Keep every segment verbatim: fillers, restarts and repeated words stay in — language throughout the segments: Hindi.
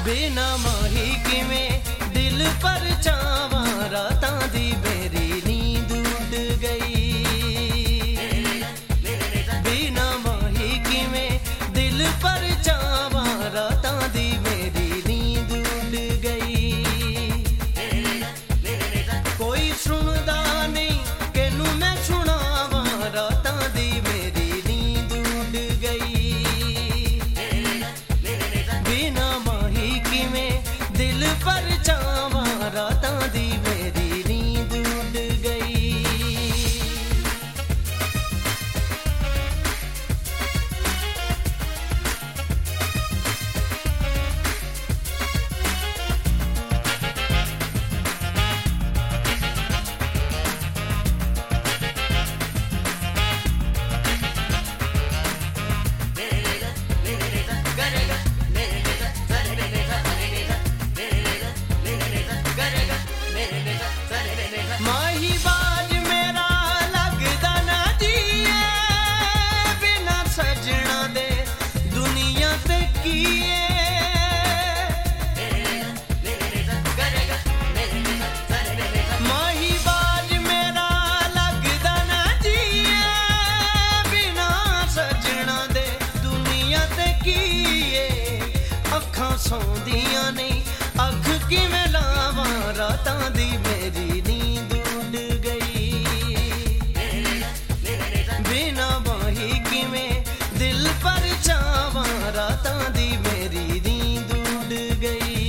बिना माही किवें दिल पर चावा रातां दी मेरी नींद उड़ गई। बिना माही किवें दिल पर चावा रातां दी मेरी नींद उड़ गई। कोई सुनदा नहीं केनू मैं सुनावा रातां दी मेरी नींद उड़ गई। बिना माही किवें दिल पर चावा रातां दी मेरी नींद उड़ गई। माही बाज मेरा लगदा ना जिए बिना सजना दे दुनिया ते कीए। माही बाज मेरा लगदा ना जिए बिना सजना दे दुनिया ते कीए। अखां सौंदियां नहीं अख किवें लावां रातां दी मेरी नींद उड़ गई। बिना माही किवें दिल पर चावा रातां दी मेरी नींद उड़ गई।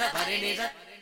పరి నిజ